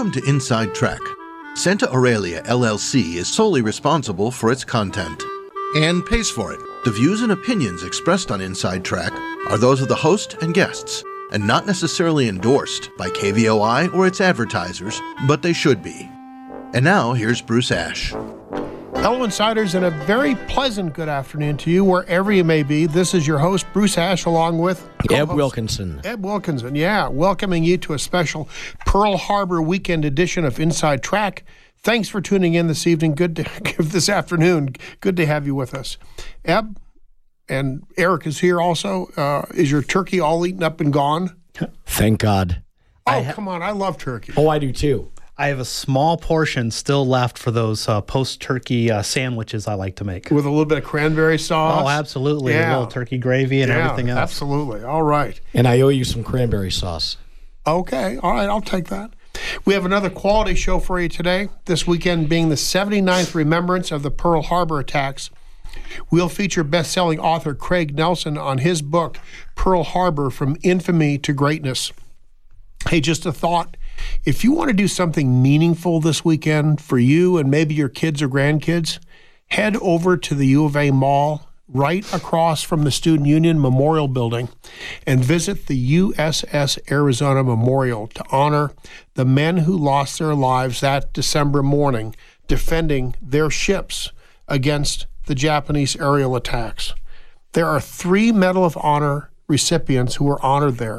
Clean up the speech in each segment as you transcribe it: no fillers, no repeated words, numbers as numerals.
Welcome to Inside Track. Santa Aurelia LLC is solely responsible for its content and pays for it. The views and opinions expressed on Inside Track are those of the host and guests, and not necessarily endorsed by KVOI or its advertisers, but they should be. And now, here's Bruce Ash. Hello, Insiders, and a very pleasant good afternoon to you, wherever you may be. This is your host, Bruce Ash, along with Eb Wilkinson. Eb Wilkinson, yeah, welcoming you to a special Pearl Harbor weekend edition of Inside Track. Thanks for tuning in this evening. This afternoon. Good to have you with us. Eb, and Eric is here also. Is your turkey all eaten up and gone? Thank God. Come on, I love turkey. Oh, I do too. I have a small portion still left for those post-turkey sandwiches I like to make. With a little bit of cranberry sauce? Oh, absolutely. Yeah. A little turkey gravy and everything else. Absolutely. All right. And I owe you some cranberry sauce. Okay. All right. I'll take that. We have another quality show for you today, this weekend being the 79th remembrance of the Pearl Harbor attacks. We'll feature best-selling author Craig Nelson on his book, Pearl Harbor, From Infamy to Greatness. Hey, just a thought. If you want to do something meaningful this weekend for you and maybe your kids or grandkids, head over to the U of A Mall right across from the Student Union Memorial Building and visit the USS Arizona Memorial to honor the men who lost their lives that December morning defending their ships against the Japanese aerial attacks. There are 3 Medal of Honor recipients who were honored there.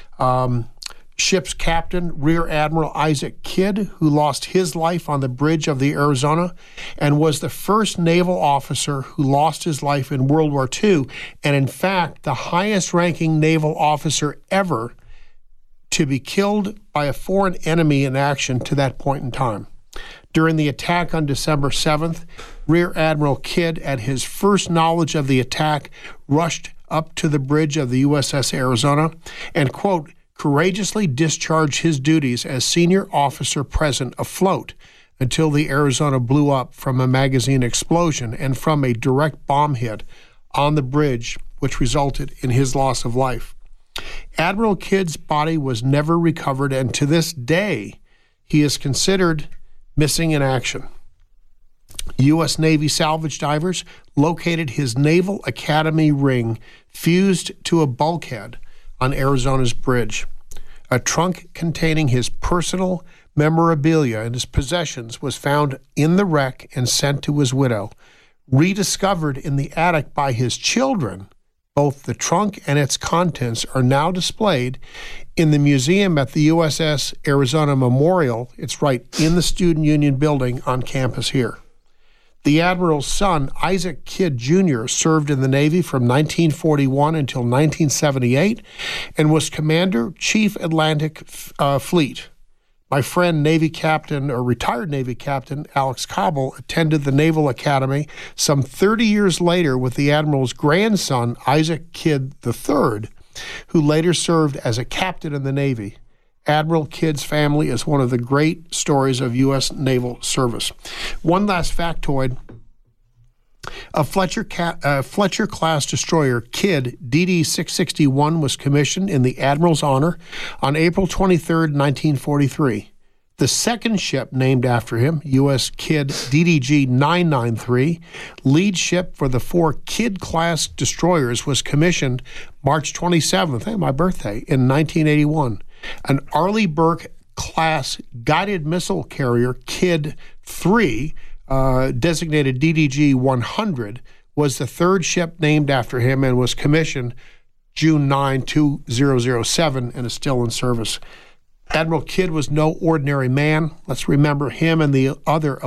Ship's captain, Rear Admiral Isaac Kidd, who lost his life on the bridge of the Arizona and was the first naval officer who lost his life in World War II, and in fact, the highest-ranking naval officer ever to be killed by a foreign enemy in action to that point in time. During the attack on December 7th, Rear Admiral Kidd, at his first knowledge of the attack, rushed up to the bridge of the USS Arizona and, quote, courageously discharged his duties as senior officer present afloat until the Arizona blew up from a magazine explosion and from a direct bomb hit on the bridge, which resulted in his loss of life. Admiral Kidd's body was never recovered, and to this day, he is considered missing in action. U.S. Navy salvage divers located his Naval Academy ring fused to a bulkhead on Arizona's bridge. A trunk containing his personal memorabilia and his possessions was found in the wreck and sent to his widow. Rediscovered in the attic by his children, both the trunk and its contents are now displayed in the museum at the USS Arizona Memorial. It's right in the Student Union building on campus here. The Admiral's son, Isaac Kidd Jr., served in the Navy from 1941 until 1978 and was Commander, Chief Atlantic Fleet. My friend, retired Navy Captain Alex Cobble, attended the Naval Academy some 30 years later with the Admiral's grandson, Isaac Kidd III, who later served as a captain in the Navy. Admiral Kidd's family is one of the great stories of U.S. naval service. One last factoid. A Fletcher-class destroyer, Kidd DD-661, was commissioned in the Admiral's honor on April 23, 1943. The second ship named after him, U.S. Kidd DDG-993, lead ship for the 4 Kidd-class destroyers, was commissioned March 27th, my birthday, in 1981. An Arleigh Burke-class guided missile carrier, Kidd 3, designated DDG-100, was the third ship named after him and was commissioned June 9, 2007, and is still in service. Admiral Kidd was no ordinary man. Let's remember him and the other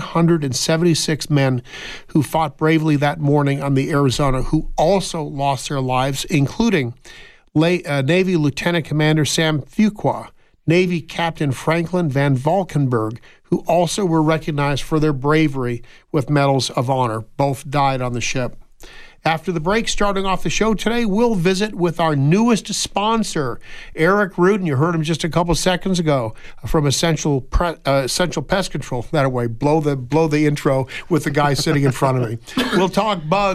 1,176 men who fought bravely that morning on the Arizona, who also lost their lives, including Navy Lieutenant Commander Sam Fuqua, Navy Captain Franklin Van Valkenburg, who also were recognized for their bravery with medals of honor. Both died on the ship. After the break, starting off the show today, we'll visit with our newest sponsor, Eric Rudin. You heard him just a couple seconds ago from Essential Pest Control. That way, blow the intro with the guy sitting in front of me. We'll talk bugs,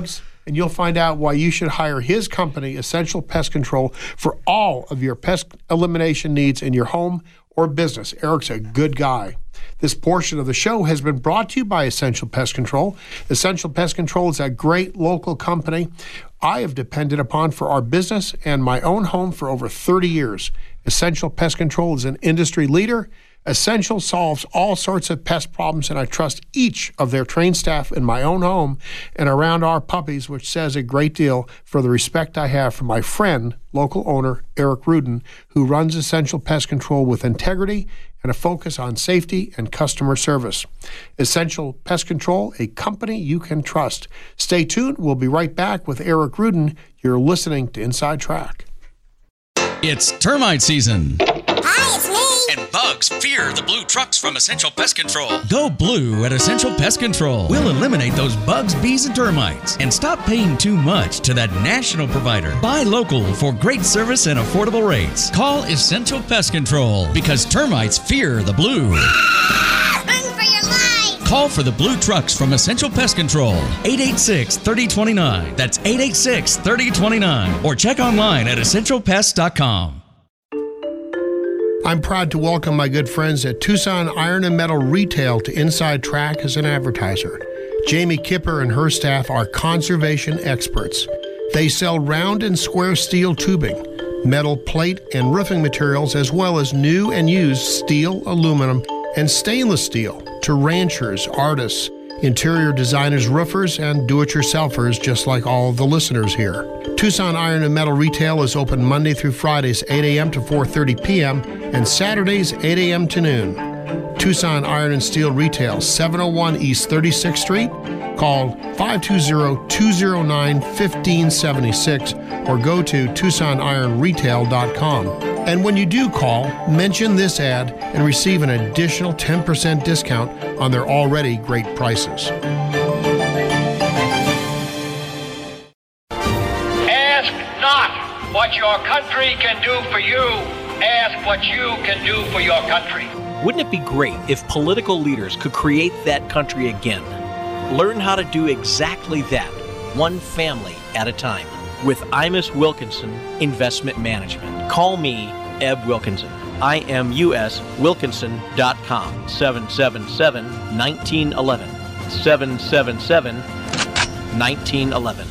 and you'll find out why you should hire his company, Essential Pest Control, for all of your pest elimination needs in your home or business. Eric's a good guy. This portion of the show has been brought to you by Essential Pest Control. Essential Pest Control is a great local company I have depended upon for our business and my own home for over 30 years. Essential Pest Control is an industry leader. Essential solves all sorts of pest problems, and I trust each of their trained staff in my own home and around our puppies, which says a great deal for the respect I have for my friend, local owner Eric Rudin, who runs Essential Pest Control with integrity and a focus on safety and customer service. Essential Pest Control, a company you can trust. Stay tuned. We'll be right back with Eric Rudin. You're listening to Inside Track. It's termite season. Hi, it's me. And bugs fear the blue trucks from Essential Pest Control. Go blue at Essential Pest Control. We'll eliminate those bugs, bees, and termites. And stop paying too much to that national provider. Buy local for great service and affordable rates. Call Essential Pest Control because termites fear the blue. Run for your life. Call for the blue trucks from Essential Pest Control. 886-3029. That's 886-3029. Or check online at essentialpest.com. I'm proud to welcome my good friends at Tucson Iron and Metal Retail to Inside Track as an advertiser. Jamie Kipper and her staff are conservation experts. They sell round and square steel tubing, metal plate and roofing materials, as well as new and used steel, aluminum, and stainless steel to ranchers, artists, interior designers, roofers, and do-it-yourselfers, just like all of the listeners here. Tucson Iron and Metal Retail is open Monday through Fridays, 8 a.m. to 4:30 p.m., and Saturdays, 8 a.m. to noon. Tucson Iron and Steel Retail, 701 East 36th Street. Call 520-209-1576 or go to TucsonIronRetail.com. And when you do call, mention this ad and receive an additional 10% discount on their already great prices. Ask not what your country can do for you. Ask what you can do for your country. Wouldn't it be great if political leaders could create that country again? Learn how to do exactly that, one family at a time, with Imus Wilkinson Investment Management. Call me, Eb Wilkinson. IMUSWilkinson.com, 777-1911, 777-1911.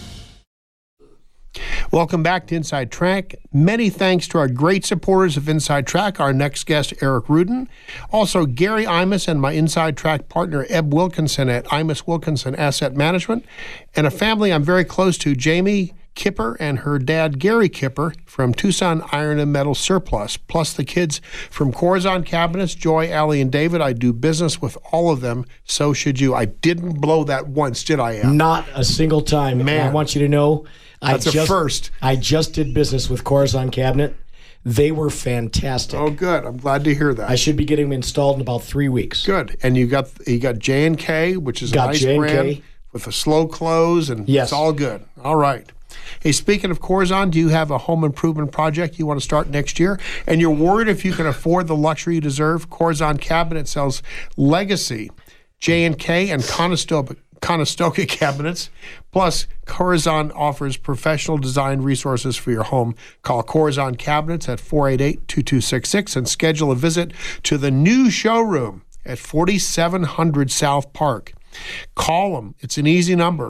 Welcome back to Inside Track. Many thanks to our great supporters of Inside Track, our next guest, Eric Rudin. Also, Gary Imus and my Inside Track partner, Eb Wilkinson at Imus Wilkinson Asset Management, and a family I'm very close to, Jamie Kipper and her dad, Gary Kipper, from Tucson Iron and Metal Surplus, plus the kids from Corazon Cabinets, Joy, Allie, and David. I do business with all of them. So should you. I didn't blow that once, did I, Eb? Not a single time. Man. And I want you to know, That's a first. I just did business with Corazon Cabinet. They were fantastic. Oh, good. I'm glad to hear that. I should be getting them installed in about 3 weeks. Good. And you got J&K, which is a Got nice J&K. brand with a slow close, and Yes. it's all good. All right. Hey, speaking of Corazon, do you have a home improvement project you want to start next year? And you're worried if you can afford the luxury you deserve? Corazon Cabinet sells Legacy, J&K, and Conestoga cabinets. Plus, Corazon offers professional design resources for your home. Call Corazon Cabinets at 488-2266 and schedule a visit to the new showroom at 4700 South Park. Call them. It's an easy number,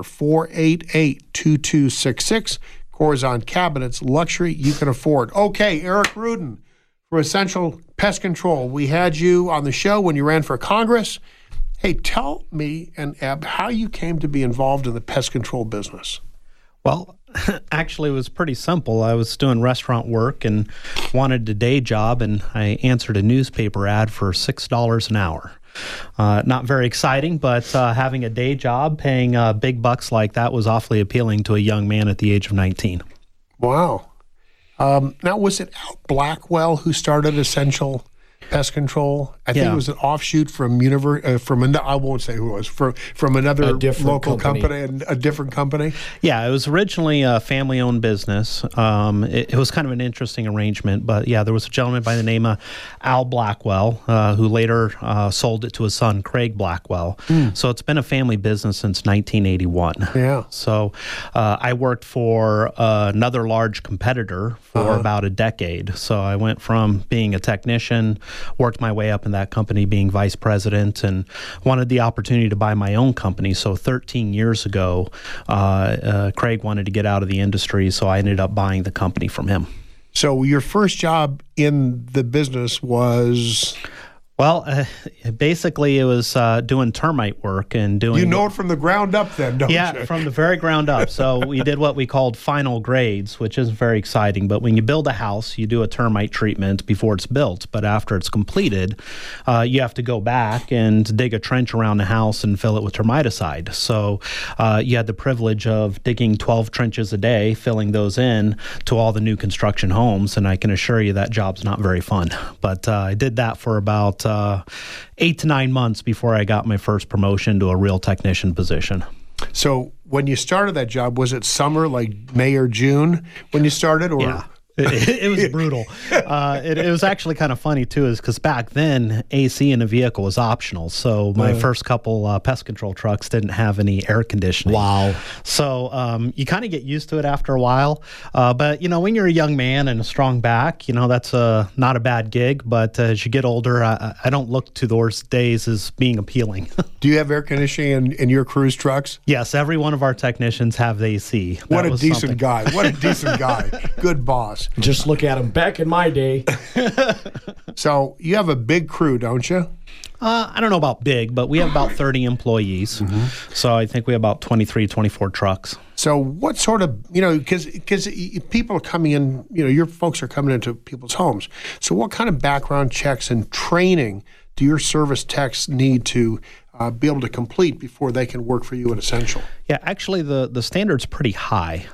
488-2266. Corazon Cabinets, luxury you can afford. Okay, Eric Rudin for Essential Pest Control. We had you on the show when you ran for Congress. Hey, tell me and Eb how you came to be involved in the pest control business. Well, actually, it was pretty simple. I was doing restaurant work and wanted a day job, and I answered a newspaper ad for $6 an hour. Not very exciting, but having a day job, paying big bucks like that was awfully appealing to a young man at the age of 19. Wow. Now, was it Al Blackwell who started Essential Pest Control. I think it was an offshoot from I won't say who it was, from another local company and a different company. Yeah, it was originally a family-owned business. It was kind of an interesting arrangement, but yeah, there was a gentleman by the name of Al Blackwell who later sold it to his son, Craig Blackwell. So it's been a family business since 1981. Yeah. So I worked for another large competitor for about a decade. So I went from being a technician, worked my way up in that company being vice president, and wanted the opportunity to buy my own company. So 13 years ago, Craig wanted to get out of the industry, so I ended up buying the company from him. So your first job in the business was... Well, basically, it was doing termite work and doing... You know it from the ground up then, don't you? Yeah, from the very ground up. So we did what we called final grades, which isn't very exciting. But when you build a house, you do a termite treatment before it's built. But after it's completed, you have to go back and dig a trench around the house and fill it with termiticide. So you had the privilege of digging 12 trenches a day, filling those in to all the new construction homes. And I can assure you that job's not very fun. But I did that for about 8 to 9 months before I got my first promotion to a real technician position. So when you started that job, was it summer, like May or June when you started? Or? Yeah. It was brutal. It was actually kind of funny, too, is because back then, AC in a vehicle was optional. So my first couple pest control trucks didn't have any air conditioning. Wow. So you kind of get used to it after a while. But, when you're a young man and a strong back, that's not a bad gig. But as you get older, I don't look to those days as being appealing. Do you have air conditioning in your cruise trucks? Yes, every one of our technicians have AC. What a decent guy. What a decent guy. Good boss. Just look at him. Back in my day. So you have a big crew, don't you? I don't know about big, but we have about 30 employees. So I think we have about 23, 24 trucks. So what sort of, because people are coming in, your folks are coming into people's homes. So what kind of background checks and training do your service techs need to be able to complete before they can work for you at Essential? Yeah, actually the standard's pretty high.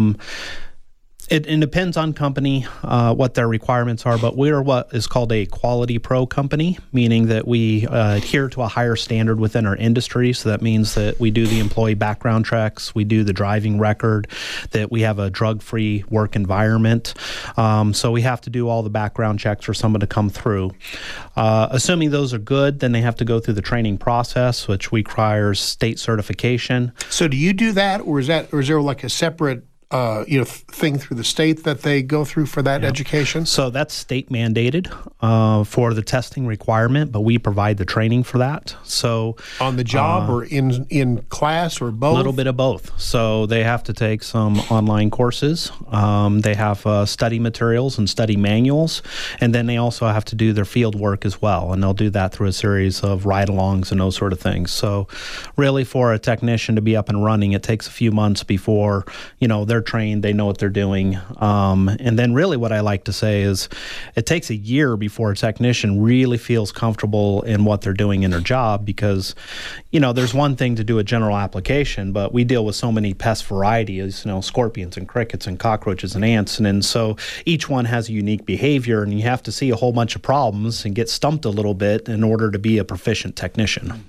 It depends on company, what their requirements are, but we're what is called a Quality Pro company, meaning that we adhere to a higher standard within our industry. So that means that we do the employee background checks, we do the driving record, that we have a drug-free work environment. So we have to do all the background checks for someone to come through. Assuming those are good, then they have to go through the training process, which requires state certification. So do you do that, or is there like a separate thing through the state that they go through for that education? So that's state mandated for the testing requirement, but we provide the training for that. So on the job or in class or both? A little bit of both. So they have to take some online courses. They have study materials and study manuals, and then they also have to do their field work as well, and they'll do that through a series of ride-alongs and those sort of things. So really for a technician to be up and running, it takes a few months before, they're trained, they know what they're doing. And then really what I like to say is it takes a year before a technician really feels comfortable in what they're doing in their job, because, there's one thing to do a general application, but we deal with so many pest varieties, scorpions and crickets and cockroaches and ants. And so each one has a unique behavior, and you have to see a whole bunch of problems and get stumped a little bit in order to be a proficient technician.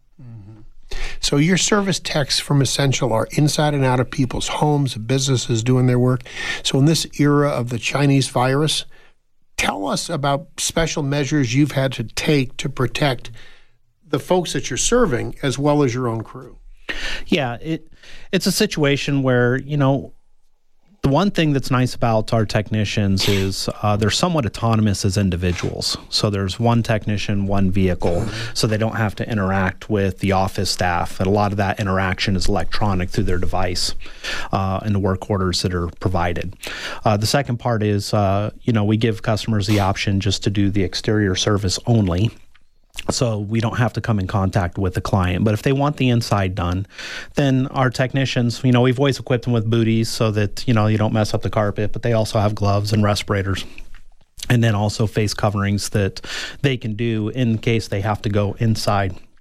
So your service techs from Essential are inside and out of people's homes, businesses doing their work. So in this era of the Chinese virus, tell us about special measures you've had to take to protect the folks that you're serving as well as your own crew. Yeah, it's a situation where, the one thing that's nice about our technicians is they're somewhat autonomous as individuals. So there's one technician, one vehicle, so they don't have to interact with the office staff. And a lot of that interaction is electronic through their device and the work orders that are provided. The second part is, we give customers the option just to do the exterior service only. So we don't have to come in contact with the client. But if they want the inside done, then our technicians, we've always equipped them with booties so that, you don't mess up the carpet, but they also have gloves and respirators. And then also face coverings that they can do in case they have to go inside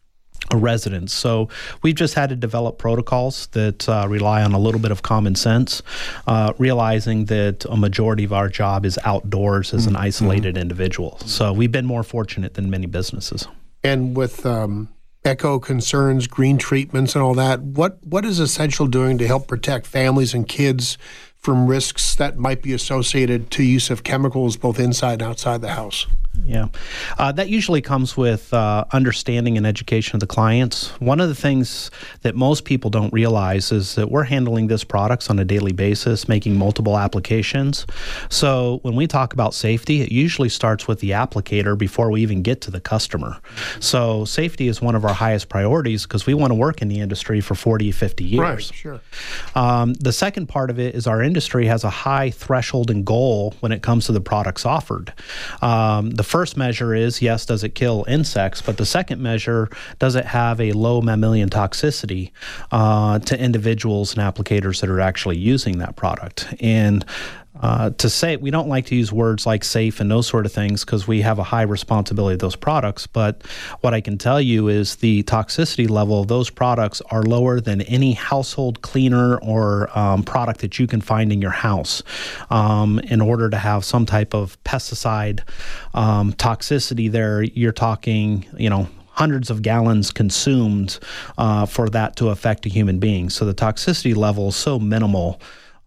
a residence. So we've just had to develop protocols that rely on a little bit of common sense, realizing that a majority of our job is outdoors as an isolated individual. So we've been more fortunate than many businesses. And with eco concerns, green treatments and all that, what is Essential doing to help protect families and kids from risks that might be associated to use of chemicals both inside and outside the house? Yeah, that usually comes with understanding and education of the clients. One of the things that most people don't realize is that we're handling this products on a daily basis, making multiple applications. So when we talk about safety, it usually starts with the applicator before we even get to the customer. So safety is one of our highest priorities because we want to work in the industry for 40, 50 years. Right, sure. The second part of it is our industry has a high threshold and goal when it comes to the products offered. The first measure is, yes, does it kill insects? But the second measure, does it have a low mammalian toxicity to individuals and applicators that are actually using that product? And to say, we don't like to use words like safe and those sort of things because we have a high responsibility of those products. But what I can tell you is the toxicity level of those products are lower than any household cleaner or product that you can find in your house. In order to have some type of pesticide toxicity there, you're talking, hundreds of gallons consumed for that to affect a human being. So the toxicity level is so minimal.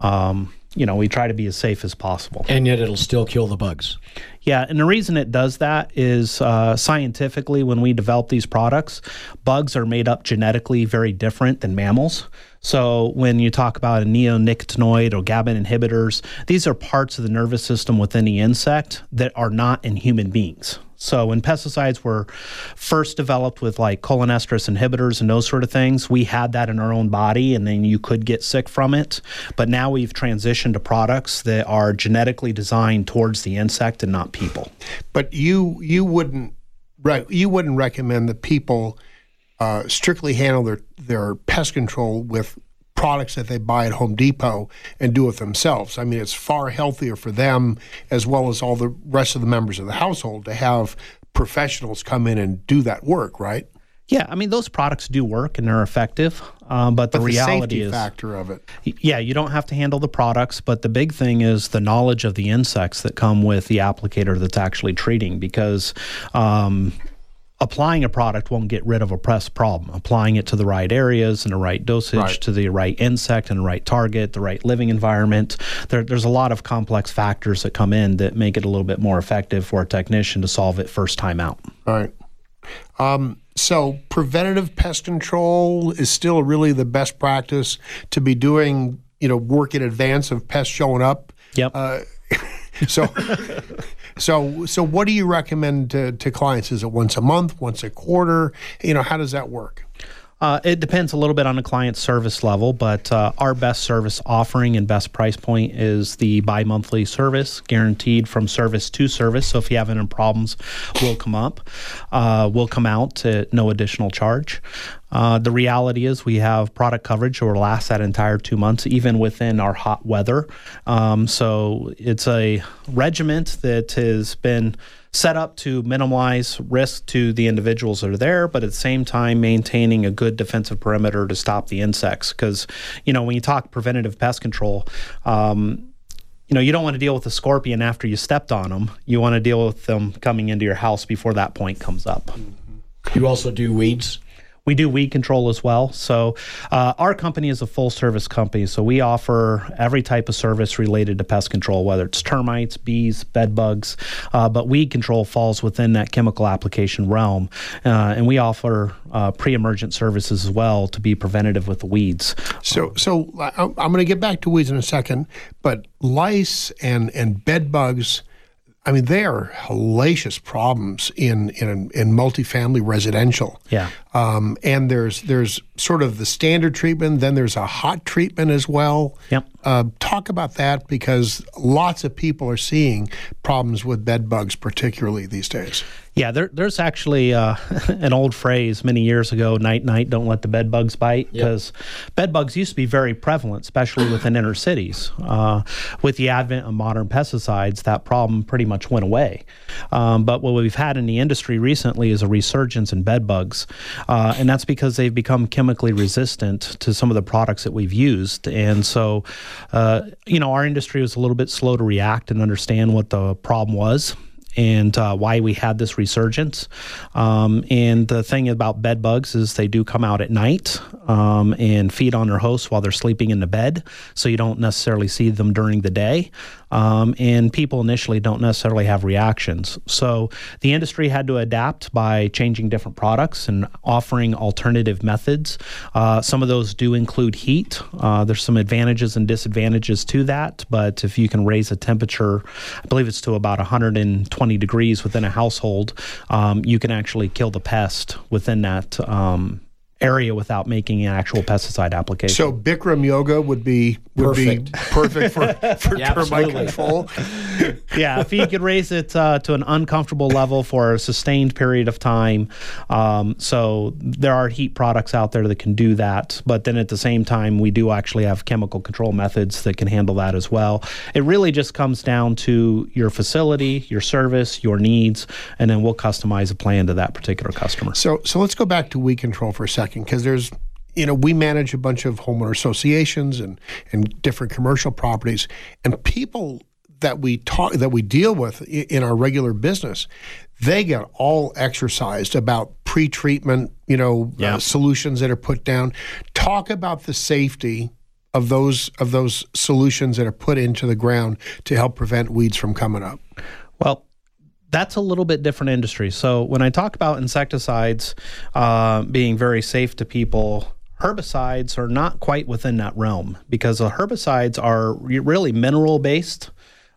We try to be as safe as possible. And yet it'll still kill the bugs. Yeah, and the reason it does that is scientifically, when we develop these products, bugs are made up genetically very different than mammals. So when you talk about a neonicotinoid or GABA inhibitors, these are parts of the nervous system within the insect that are not in human beings. So when pesticides were first developed with like cholinesterase inhibitors and those sort of things, we had that in our own body and then you could get sick from it. But now we've transitioned to products that are genetically designed towards the insect and not people. But you wouldn't recommend that people strictly handle their pest control with products that they buy at Home Depot and do it themselves. I mean, it's far healthier for them as well as all the rest of the members of the household to have professionals come in and do that work, right? Yeah, I mean, those products do work and they're effective, but the reality is... the safety factor of it. Yeah, you don't have to handle the products, but the big thing is the knowledge of the insects that come with the applicator that's actually treating, because applying a product won't get rid of a pest problem. Applying it to the right areas and the right dosage, to the right insect and the right target, the right living environment. There's a lot of complex factors that come in that make it a little bit more effective for a technician to solve it first time out. All right. So preventative pest control is still really the best practice to be doing, work in advance of pests showing up. Yep. So what do you recommend to clients? Is it once a month, once a quarter? How does that work? It depends a little bit on the client's service level, but our best service offering and best price point is the bi-monthly service, guaranteed from service to service. So if you have any problems, we'll come out at no additional charge. The reality is we have product coverage that will last that entire 2 months, even within our hot weather. So it's a regiment that has been set up to minimize risk to the individuals that are there, but at the same time maintaining a good defensive perimeter to stop the insects. Because, when you talk preventative pest control, you don't want to deal with a scorpion after you stepped on them. You want to deal with them coming into your house before that point comes up. You also do weeds? We do weed control as well. So our company is a full service company. So we offer every type of service related to pest control, whether it's termites, bees, bed bugs. But weed control falls within that chemical application realm. And we offer pre-emergent services as well to be preventative with the weeds. So I'm going to get back to weeds in a second, but lice and bed bugs, I mean, they are hellacious problems in multifamily residential. Yeah. And there's sort of the standard treatment, then there's a hot treatment as well. Yep. Talk about that, because lots of people are seeing problems with bed bugs, particularly these days. Yeah, there's actually an old phrase many years ago, night, don't let the bed bugs bite, because bed bugs used to be very prevalent, especially within inner cities. With the advent of modern pesticides, that problem pretty much went away. But what we've had in the industry recently is a resurgence in bed bugs, and that's because they've become chemically resistant to some of the products that we've used. And so, our industry was a little bit slow to react and understand what the problem was and why we had this resurgence. And the thing about bed bugs is they do come out at night and feed on their hosts while they're sleeping in the bed, so you don't necessarily see them during the day. And people initially don't necessarily have reactions. So the industry had to adapt by changing different products and offering alternative methods. Some of those do include heat. There's some advantages and disadvantages to that, but if you can raise a temperature, I believe it's to about 120 degrees within a household, you can actually kill the pest within that area without making an actual pesticide application. So Bikram yoga would be perfect for termite control. Yeah, if you could raise it to an uncomfortable level for a sustained period of time. So there are heat products out there that can do that, but then at the same time, we do actually have chemical control methods that can handle that as well. It really just comes down to your facility, your service, your needs, and then we'll customize a plan to that particular customer. So let's go back to weed control for a second, because there's, we manage a bunch of homeowner associations and different commercial properties, and people that we deal with in our regular business, they get all exercised about pre-treatment, solutions that are put down. Talk about the safety of those solutions that are put into the ground to help prevent weeds from coming up. Well, that's a little bit different industry. So when I talk about insecticides being very safe to people, herbicides are not quite within that realm, because the herbicides are really mineral based.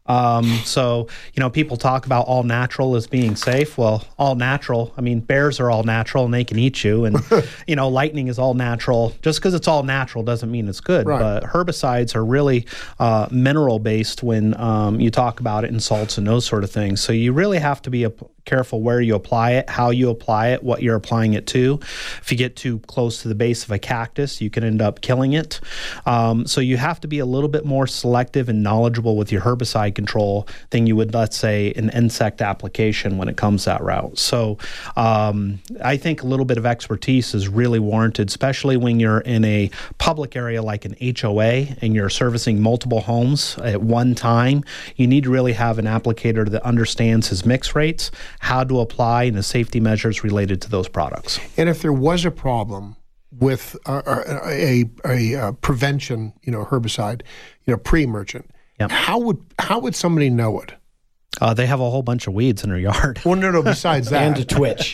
So, people talk about all natural as being safe. Well, all natural, bears are all natural and they can eat you. And, lightning is all natural. Just because it's all natural doesn't mean it's good. Right. But herbicides are really mineral based when you talk about it in salts and those sort of things. So you really have to be careful where you apply it, how you apply it, what you're applying it to. If you get too close to the base of a cactus, you can end up killing it. So you have to be a little bit more selective and knowledgeable with your herbicide control than you would, let's say, an insect application when it comes that route. So I think a little bit of expertise is really warranted, especially when you're in a public area like an HOA and you're servicing multiple homes at one time. You need to really have an applicator that understands his mix rates, how to apply, and the safety measures related to those products. And if there was a problem with a prevention, herbicide, pre-emergent, how would somebody know it? They have a whole bunch of weeds in their yard. Well, no, besides that. And a twitch.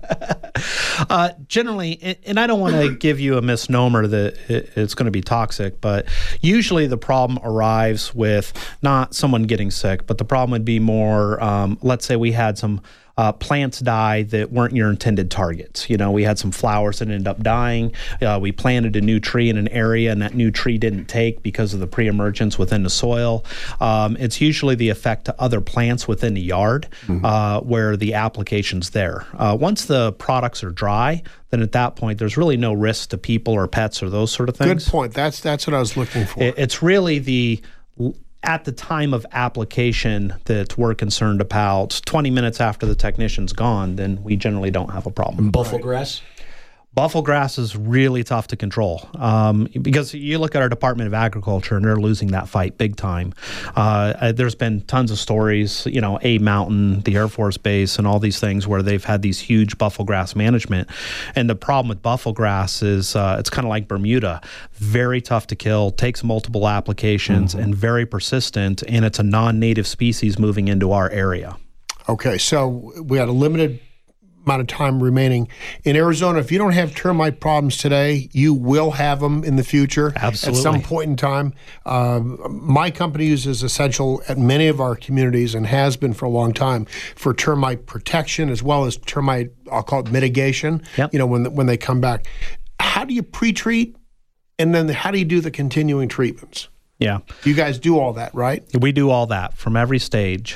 Generally, and I don't want to give you a misnomer that it's going to be toxic, but usually the problem arrives with not someone getting sick, but the problem would be more, let's say we had some plants die that weren't your intended targets. We had some flowers that ended up dying. We planted a new tree in an area, and that new tree didn't take because of the pre-emergence within the soil. It's usually the effect to other plants within the yard where the application's there. Once the products are dry, then at that point, there's really no risk to people or pets or those sort of things. Good point. That's what I was looking for. It's really at the time of application that we're concerned about. 20 minutes after the technician's gone, then we generally don't have a problem. Buffalo grass? Buffalo grass is really tough to control because you look at our Department of Agriculture and they're losing that fight big time. There's been tons of stories, A Mountain, the Air Force Base, and all these things where they've had these huge buffalo grass management. And the problem with buffalo grass is it's kind of like Bermuda, very tough to kill, takes multiple applications, and very persistent, and it's a non-native species moving into our area. Okay, so we had a limited amount of time remaining. In Arizona, if you don't have termite problems today, you will have them in the future. Absolutely. At some point in time. My company uses Essential at many of our communities and has been for a long time for termite protection as well as termite, I'll call it mitigation, when they come back. How do you pre-treat, and then how do you do the continuing treatments? Yeah. You guys do all that, right? We do all that from every stage.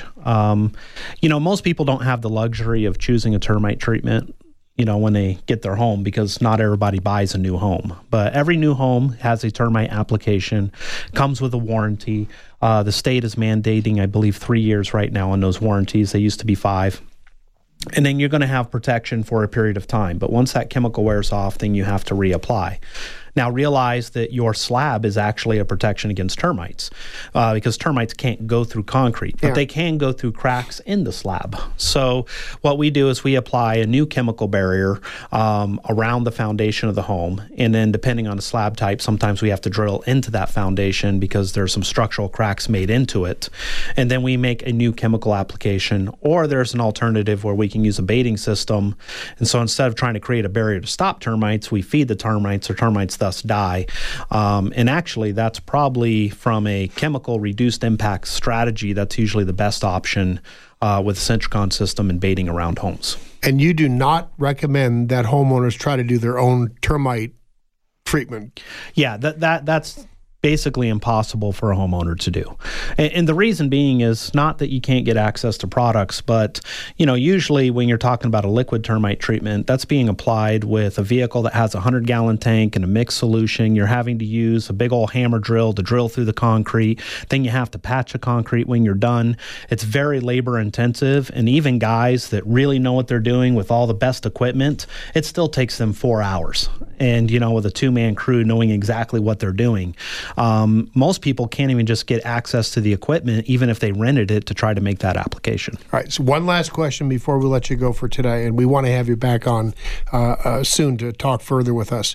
Most people don't have the luxury of choosing a termite treatment, when they get their home, because not everybody buys a new home. But every new home has a termite application, comes with a warranty. The state is mandating, I believe, 3 years right now on those warranties. They used to be 5. And then you're going to have protection for a period of time. But once that chemical wears off, then you have to reapply. Now, realize that your slab is actually a protection against termites, because termites can't go through concrete, but they can go through cracks in the slab. So what we do is we apply a new chemical barrier around the foundation of the home. And then depending on the slab type, sometimes we have to drill into that foundation because there's some structural cracks made into it. And then we make a new chemical application, or there's an alternative where we can use a baiting system. And so instead of trying to create a barrier to stop termites, we feed the termites, or termites thus die. And actually, that's probably, from a chemical reduced impact strategy, that's usually the best option with a Sentricon system and baiting around homes. And you do not recommend that homeowners try to do their own termite treatment? Yeah, that's basically impossible for a homeowner to do. And the reason being is not that you can't get access to products, but usually when you're talking about a liquid termite treatment, that's being applied with a vehicle that has a 100-gallon tank and a mixed solution. You're having to use a big old hammer drill to drill through the concrete. Then you have to patch the concrete when you're done. It's very labor intensive, and even guys that really know what they're doing with all the best equipment, it still takes them 4 hours. And with a 2-man crew knowing exactly what they're doing. Most people can't even just get access to the equipment, even if they rented it, to try to make that application. All right. So one last question before we let you go for today, and we want to have you back on soon to talk further with us.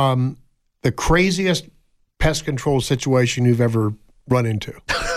The craziest pest control situation you've ever run into?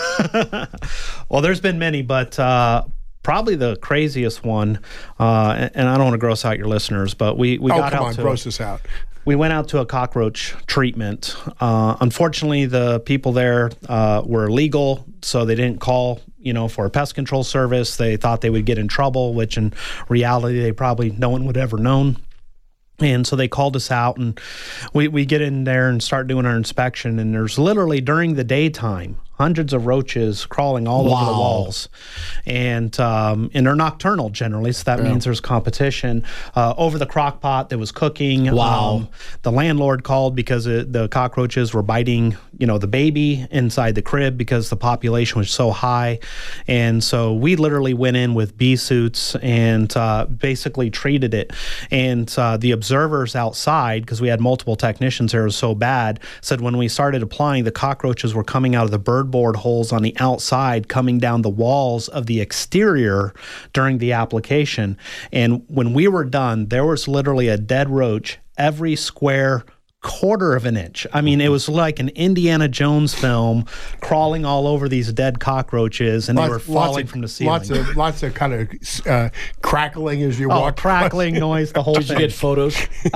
Well, there's been many, but probably the craziest one, and I don't want to gross out your listeners, but we got out to... gross us out. We went out to a cockroach treatment. Unfortunately, the people there were illegal, so they didn't call, for a pest control service. They thought they would get in trouble, which in reality, no one would ever known. And so they called us out, and we get in there and start doing our inspection. And there's literally, during the daytime, hundreds of roaches crawling all over the walls, and they're nocturnal generally, so that means there's competition. Over the crock pot that was cooking, the landlord called because the cockroaches were biting, the baby inside the crib because the population was so high. And so we literally went in with bee suits and basically treated it. And the observers outside, because we had multiple technicians there, it was so bad, said when we started applying, the cockroaches were coming out of the bird board holes on the outside, coming down the walls of the exterior during the application. And when we were done, there was literally a dead roach every square quarter of an inch. I mean, it was like an Indiana Jones film, crawling all over these dead cockroaches, and they were falling from the ceiling. Lots of kind of crackling as you walk. Crackling noise, the whole thing. Did you get photos?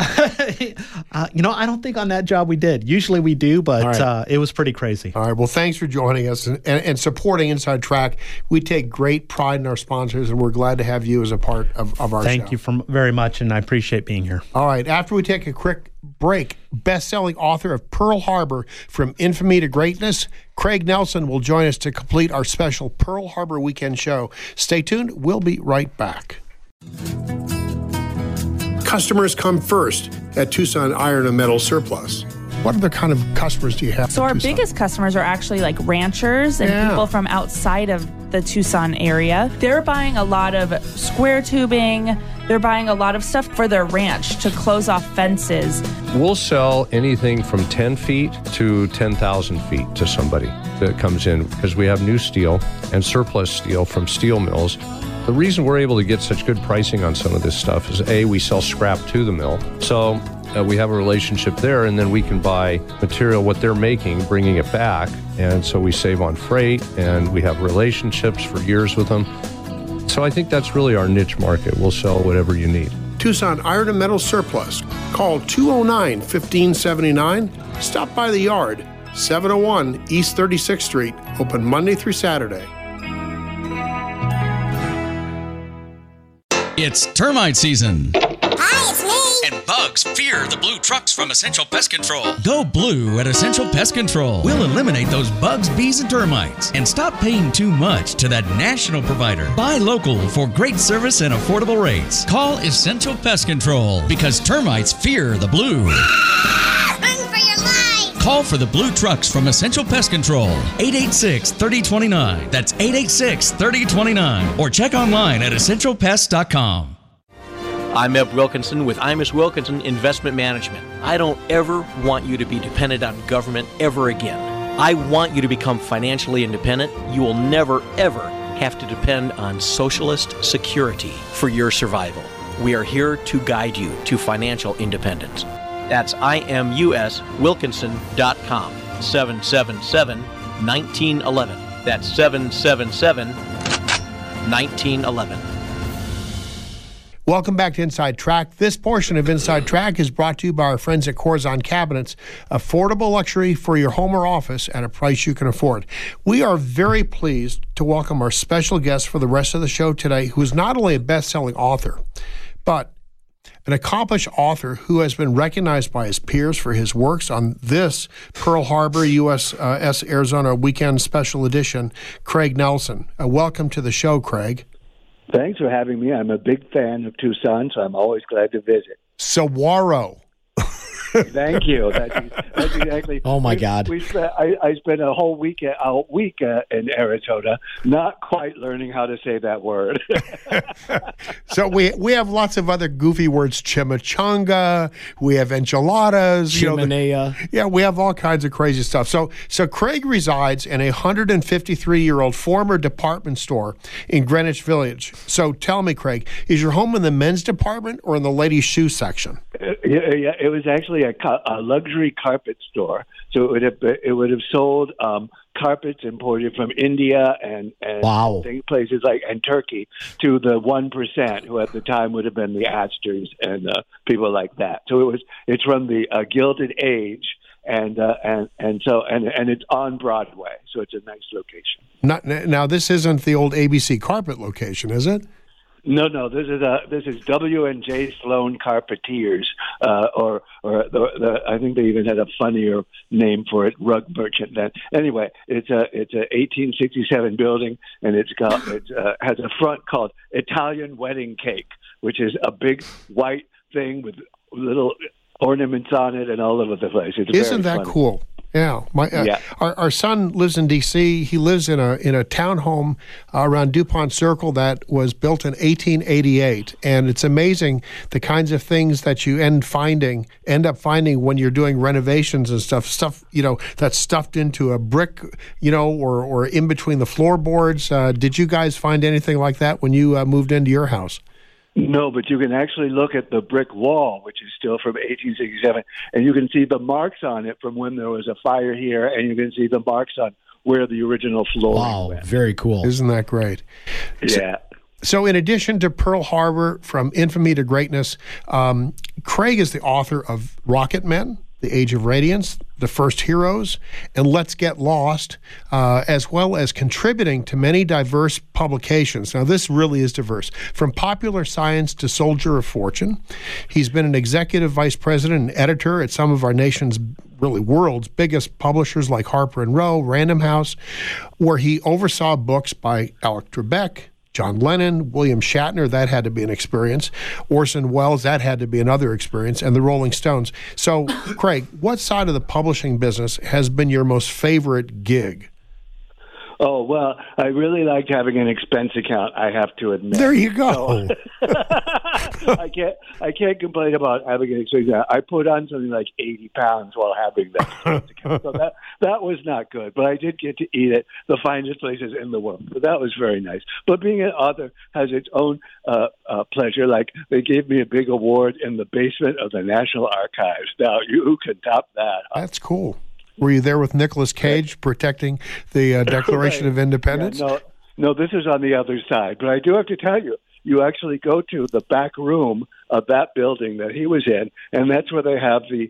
I don't think on that job we did. Usually we do, but it was pretty crazy. All right. Well, thanks for joining us and supporting Inside Track. We take great pride in our sponsors, and we're glad to have you as a part of our show. Thank you very much, and I appreciate being here. All right. After we take a quick break, best-selling author of Pearl Harbor, From Infamy to Greatness, Craig Nelson will join us to complete our special Pearl Harbor weekend show. Stay tuned. We'll be right back. Customers come first at Tucson Iron and Metal Surplus. What other kind of customers do you have? So our biggest customers are actually like ranchers and people from outside of the Tucson area. They're buying a lot of square tubing. They're buying a lot of stuff for their ranch to close off fences. We'll sell anything from 10 feet to 10,000 feet to somebody that comes in, because we have new steel and surplus steel from steel mills. The reason we're able to get such good pricing on some of this stuff is, A, we sell scrap to the mill. So we have a relationship there, and then we can buy material, what they're making, bringing it back. And so we save on freight, and we have relationships for years with them. So I think that's really our niche market. We'll sell whatever you need. Tucson Iron and Metal Surplus. Call 209-1579. Stop by the yard, 701 East 36th Street. Open Monday through Saturday. It's termite season. Hi, it's me. And Bug bugs fear the blue trucks from Essential Pest Control. Go blue at Essential Pest Control. We'll eliminate those bugs, bees, and termites. And stop paying too much to that national provider. Buy local for great service and affordable rates. Call Essential Pest Control because termites fear the blue. Run for your life! Call for the blue trucks from Essential Pest Control. 886-3029. That's 886-3029. Or check online at essentialpest.com. I'm Eb Wilkinson with Imus Wilkinson Investment Management. I don't ever want you to be dependent on government ever again. I want you to become financially independent. You will never, ever have to depend on socialist security for your survival. We are here to guide you to financial independence. That's imuswilkinson.com, 777-1911. That's 777-1911. Welcome back to Inside Track. This portion of Inside Track is brought to you by our friends at Corzine Cabinets. Affordable luxury for your home or office at a price you can afford. We are very pleased to welcome our special guest for the rest of the show today, who is not only a best-selling author, but an accomplished author who has been recognized by his peers for his works on this Pearl Harbor USS Arizona Weekend Special Edition, Craig Nelson. Welcome to the show, Craig. Thanks for having me. I'm a big fan of Tucson, so I'm always glad to visit. Saguaro. Thank you. That's exactly. Oh my God! I spent a whole week in Arizona, not quite learning how to say that word. So we have lots of other goofy words: chimichanga. We have enchiladas. Chimenea. We have all kinds of crazy stuff. So Craig resides in a 153-year-old former department store in Greenwich Village. So tell me, Craig, is your home in the men's department or in the ladies' shoe section? Yeah, it was actually a luxury carpet store. So it would have sold carpets imported from India and wow. places like and Turkey to the 1%, who at the time would have been the Astors and people like that. So it's from the Gilded Age. And it's on Broadway, so it's a nice location. Now this isn't the old ABC Carpet location, is it? No. This is W&J Sloan Carpentiers, or I think they even had a funnier name for it, rug merchant. Then anyway, it's a 1867 building, and it has a front called Italian Wedding Cake, which is a big white thing with little ornaments on it and all over the place. Isn't that funny. Cool? Yeah, Our son lives in D.C. He lives in a townhome around DuPont Circle that was built in 1888, and it's amazing the kinds of things that you end up finding when you're doing renovations and stuff that's stuffed into a brick, or in between the floorboards. Did you guys find anything like that when you moved into your house? No, but you can actually look at the brick wall, which is still from 1867, and you can see the marks on it from when there was a fire here, and you can see the marks on where the original flooring went. Very cool. Isn't that great? Yeah. So in addition to Pearl Harbor, From Infamy to Greatness, Craig is the author of Rocket Men, The Age of Radiance, The First Heroes, and Let's Get Lost, as well as contributing to many diverse publications. Now, this really is diverse. From popular science to Soldier of Fortune. He's been an executive vice president and editor at some of our nation's, really world's biggest publishers like Harper & Row, Random House, where he oversaw books by Alec Trebek, John Lennon, William Shatner, that had to be an experience. Orson Welles, that had to be another experience, and the Rolling Stones. So, Craig, what side of the publishing business has been your most favorite gig? Oh, well, I really liked having an expense account, I have to admit. There you go. So, I can't complain about having an expense account. I put on something like 80 pounds while having that expense account. So that was not good. But I did get to eat at the finest places in the world. So that was very nice. But being an author has its own pleasure. Like, they gave me a big award in the basement of the National Archives. Now, who can top that? That's cool. Were you there with Nicolas Cage protecting the Declaration right. of Independence? Yeah, no, this is on the other side. But I do have to tell you, you actually go to the back room of that building that he was in, and that's where they have the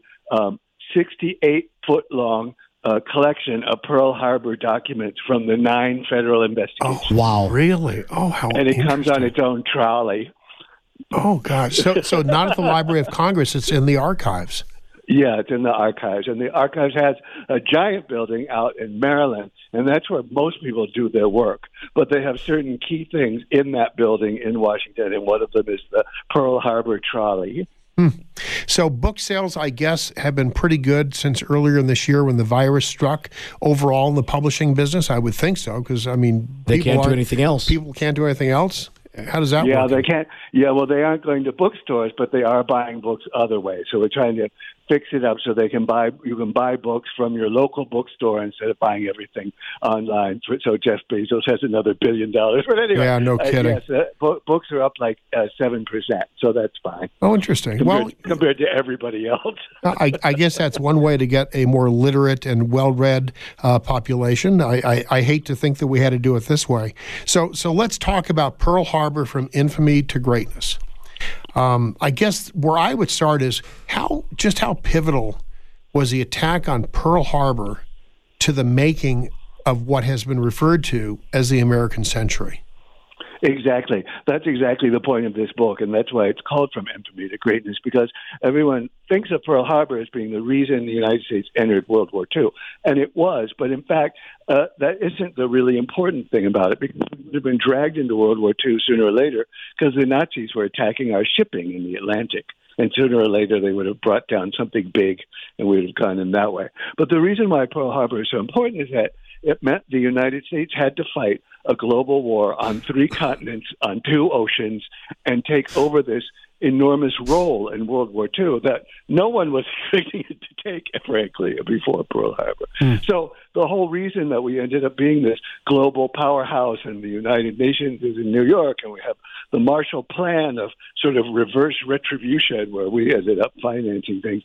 68-foot-long collection of Pearl Harbor documents from the 9 federal investigations. Oh, wow. Really? Oh, how And it comes on its own trolley. Oh, gosh. So not at the Library of Congress. It's in the archives. Yeah, it's in the archives. And the archives has a giant building out in Maryland, and that's where most people do their work. But they have certain key things in that building in Washington, and one of them is the Pearl Harbor trolley. So book sales, I guess, have been pretty good since earlier in this year when the virus struck. Overall in the publishing business, I would think so, because, I mean... They can't do anything else. People can't do anything else? How does that work? Yeah, they can't. Yeah, well, they aren't going to bookstores, but they are buying books other ways. So we're trying to fix it up so they can buy. You can buy books from your local bookstore instead of buying everything online. So Jeff Bezos has another $1 billion. But anyway, yeah, no kidding. Yes, books are up like 7%, so that's fine. Oh, interesting. Compared to everybody else. I guess that's one way to get a more literate and well-read population. I hate to think that we had to do it this way. So let's talk about Pearl Harbor from infamy to greatness. I guess where I would start is how pivotal was the attack on Pearl Harbor to the making of what has been referred to as the American century? Exactly. That's exactly the point of this book, and that's why it's called From Infamy to Greatness, because everyone thinks of Pearl Harbor as being the reason the United States entered World War II, and it was, but in fact, that isn't the really important thing about it, because we would have been dragged into World War II sooner or later because the Nazis were attacking our shipping in the Atlantic. And sooner or later, they would have brought down something big, and we would have gone in that way. But the reason why Pearl Harbor is so important is that it meant the United States had to fight a global war on 3 continents, on 2 oceans, and take over this enormous role in World War II that no one was expecting it to take, frankly, before Pearl Harbor. So the whole reason that we ended up being this global powerhouse, and the United Nations is in New York, and we have the Marshall Plan of sort of reverse retribution, where we ended up financing things,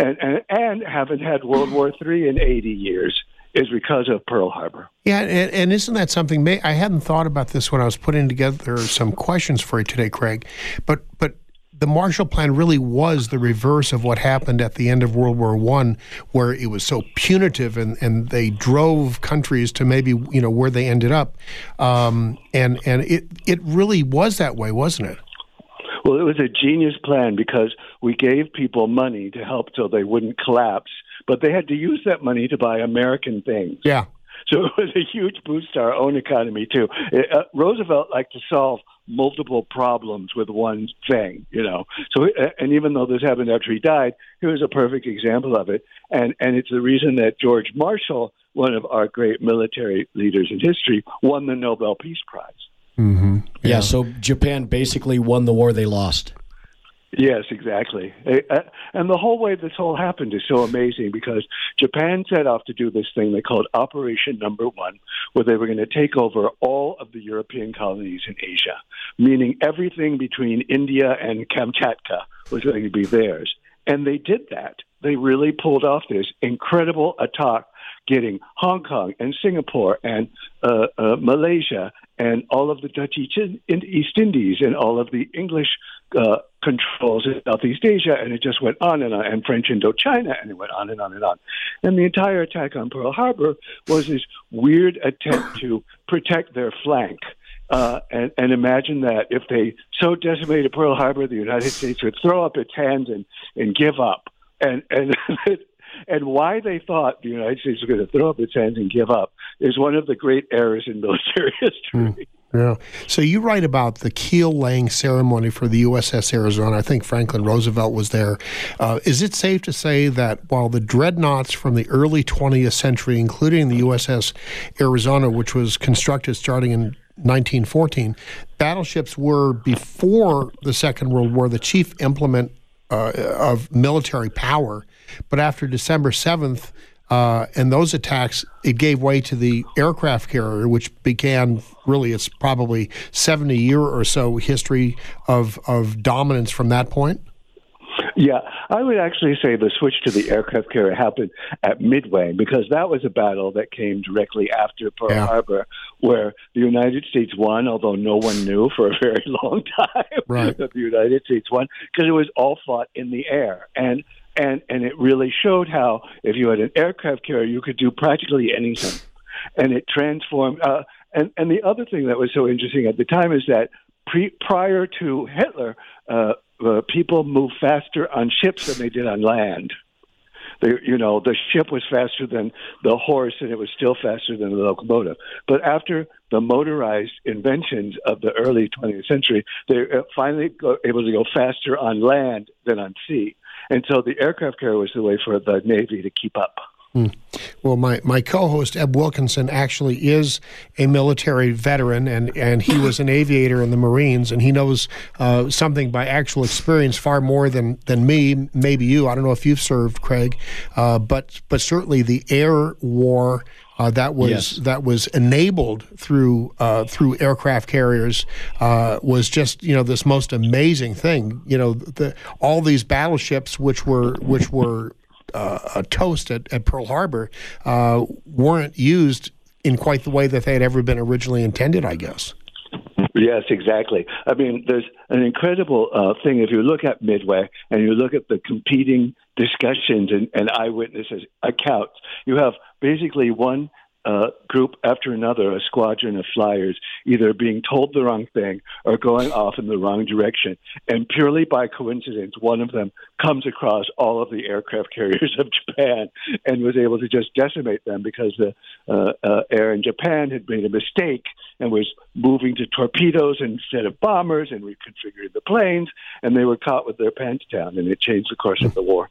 and haven't had World War III in 80 years, is because of Pearl Harbor. Yeah, and isn't that something? I hadn't thought about this when I was putting together some questions for you today, Craig, but the Marshall Plan really was the reverse of what happened at the end of World War I, where it was so punitive and they drove countries to maybe, where they ended up. And it really was that way, wasn't it? Well, it was a genius plan because we gave people money to help so they wouldn't collapse, but they had to use that money to buy American things. Yeah. So it was a huge boost to our own economy, too. Roosevelt liked to solve multiple problems with one thing, So, and even though this happened after he died, he was a perfect example of it. And it's the reason that George Marshall, one of our great military leaders in history, won the Nobel Peace Prize. Mm-hmm. Yeah, so Japan basically won the war they lost. Yes, exactly. And the whole way this all happened is so amazing because Japan set off to do this thing they called Operation Number 1, where they were going to take over all of the European colonies in Asia, meaning everything between India and Kamchatka was going to be theirs. And they did that. They really pulled off this incredible attack, getting Hong Kong and Singapore and Malaysia and all of the Dutch East Indies and all of the English controls in Southeast Asia, and it just went on, and French Indochina, and it went on and on and on. And the entire attack on Pearl Harbor was this weird attempt to protect their flank. And imagine that if they so decimated Pearl Harbor, the United States would throw up its hands and give up. And why they thought the United States was going to throw up its hands and give up is one of the great errors in military history. Yeah. So you write about the keel-laying ceremony for the USS Arizona. I think Franklin Roosevelt was there. Is it safe to say that while the dreadnoughts from the early 20th century, including the USS Arizona, which was constructed starting in 1914, battleships were, before the Second World War, the chief implement of military power, but after December 7th and those attacks, it gave way to the aircraft carrier, which began really its probably 70-year or so history of dominance from that point? Yeah, I would actually say the switch to the aircraft carrier happened at Midway, because that was a battle that came directly after Pearl Harbor, where the United States won, although no one knew for a very long time that the United States won, because it was all fought in the air. And it really showed how if you had an aircraft carrier, you could do practically anything. And it transformed. And the other thing that was so interesting at the time is that prior to Hitler, people moved faster on ships than they did on land. The ship was faster than the horse, and it was still faster than the locomotive. But after the motorized inventions of the early 20th century, they finally able to go faster on land than on sea. And so the aircraft carrier was the way for the Navy to keep up. Well, my co-host, Eb Wilkinson, actually is a military veteran, and he was an aviator in the Marines, and he knows something by actual experience far more than me, maybe you. I don't know if you've served, Craig, but certainly the air war that was enabled through aircraft carriers was just this most amazing thing. All these battleships which were a toast at Pearl Harbor weren't used in quite the way that they had ever been originally intended, I guess. Yes, exactly. I mean, there's an incredible thing. If you look at Midway and you look at the competing discussions and eyewitnesses accounts, you have basically one group after another, a squadron of flyers, either being told the wrong thing or going off in the wrong direction. And purely by coincidence, one of them comes across all of the aircraft carriers of Japan and was able to just decimate them because the air in Japan had made a mistake and was moving to torpedoes instead of bombers and reconfiguring the planes, and they were caught with their pants down, and it changed the course of the war.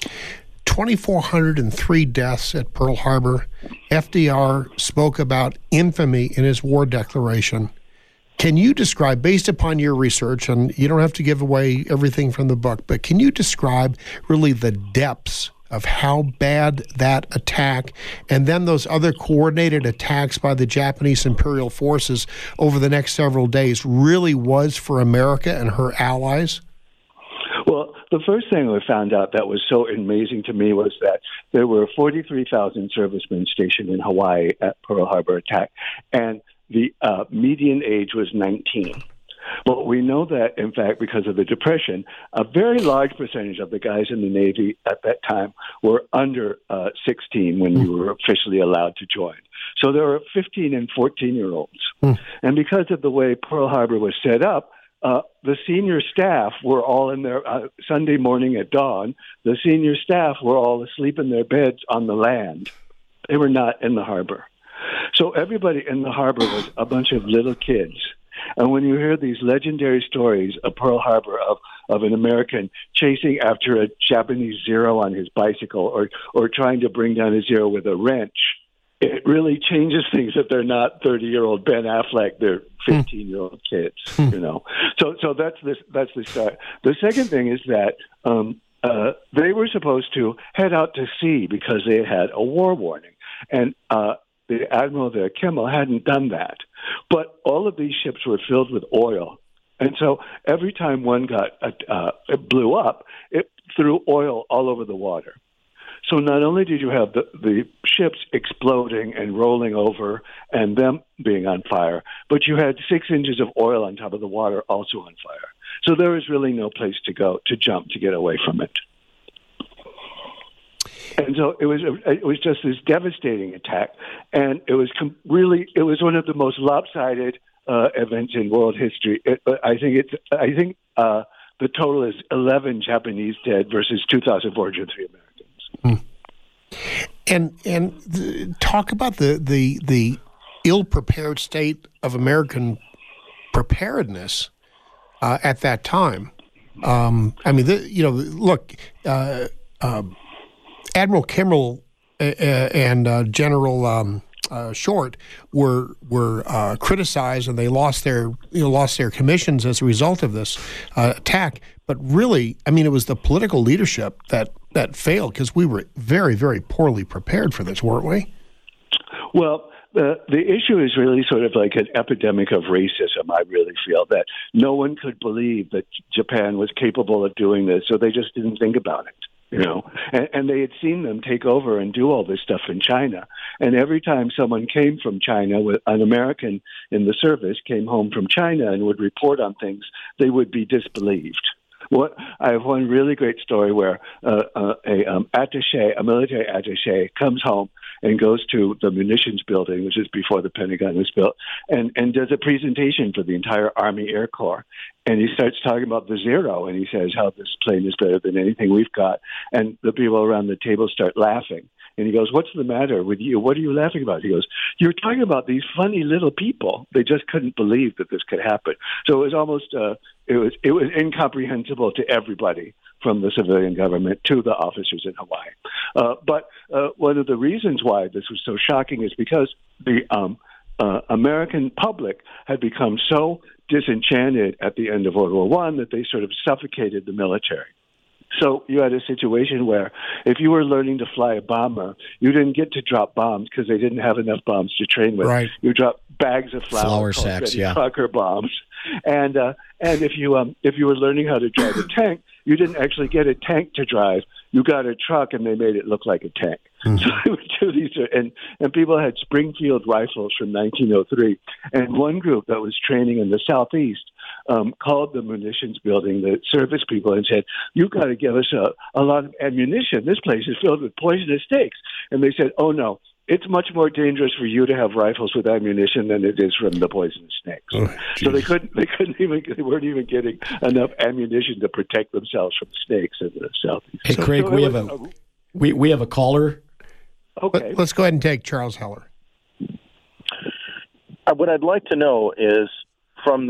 2,403 deaths at Pearl Harbor. FDR spoke about infamy in his war declaration. Can you describe, based upon your research, and you don't have to give away everything from the book, but can you describe really the depths of how bad that attack and then those other coordinated attacks by the Japanese Imperial forces over the next several days really was for America and her allies? Well, the first thing we found out that was so amazing to me was that there were 43,000 servicemen stationed in Hawaii at Pearl Harbor attack, and the median age was 19. Well, we know that, in fact, because of the Depression, a very large percentage of the guys in the Navy at that time were under 16 when you were officially allowed to join. So there were 15 and 14-year-olds. And because of the way Pearl Harbor was set up, the senior staff were all in their Sunday morning at dawn. The senior staff were all asleep in their beds on the land. They were not in the harbor. So everybody in the harbor was a bunch of little kids. And when you hear these legendary stories of Pearl Harbor of an American chasing after a Japanese Zero on his bicycle or trying to bring down a Zero with a wrench, it really changes things that they're not 30-year-old Ben Affleck, they're 15-year-old kids, So that's the start. The second thing is that they were supposed to head out to sea because they had a war warning. And the admiral there, Kimmel, hadn't done that. But all of these ships were filled with oil. And so every time one it blew up, it threw oil all over the water. So not only did you have the ships exploding and rolling over and them being on fire, but you had 6 inches of oil on top of the water also on fire. So there was really no place to go, to jump, to get away from it. And so it was just this devastating attack, and it was one of the most lopsided events in world history. I think the total is 11 Japanese dead versus 2,403 Americans. And talk about the ill-prepared state of American preparedness at that time. I mean, look. Admiral Kimmel and General Short were criticized, and they lost their commissions as a result of this attack. But really, I mean, it was the political leadership that failed because we were very, very poorly prepared for this, weren't we? Well, the issue is really sort of like an epidemic of racism. I really feel that no one could believe that Japan was capable of doing this, so they just didn't think about it. And they had seen them take over and do all this stuff in China. And every time someone came from China, with an American in the service came home from China and would report on things, they would be disbelieved. I have one really great story where a military attaché comes home and goes to the munitions building, which is before the Pentagon was built, and does a presentation for the entire Army Air Corps. And he starts talking about the Zero, and he says how this plane is better than anything we've got. And the people around the table start laughing. And he goes, "What's the matter with you? What are you laughing about?" He goes, "You're talking about these funny little people. They just couldn't believe that this could happen." So it was almost it was incomprehensible to everybody, from the civilian government to the officers in Hawaii. But one of the reasons why this was so shocking is because the American public had become so disenchanted at the end of World War I that they sort of suffocated the military. So you had a situation where if you were learning to fly a bomber, you didn't get to drop bombs because they didn't have enough bombs to train with. Right. You dropped bags of flour sacks, Crocker bombs. And if you were learning how to drive a tank, you didn't actually get a tank to drive. You got a truck, and they made it look like a tank. Mm-hmm. So they would do these, and people had Springfield rifles from 1903. And one group that was training in the Southeast called the munitions building, the service people, and said, "You've got to give us a lot of ammunition. This place is filled with poisonous snakes." And they said, "Oh, no. It's much more dangerous for you to have rifles with ammunition than it is from the poisonous snakes." Oh, so they weren't even getting enough ammunition to protect themselves from snakes in the Southeast. Hey, Craig, we have a caller. Okay. Let's go ahead and take Charles Heller. What I'd like to know is from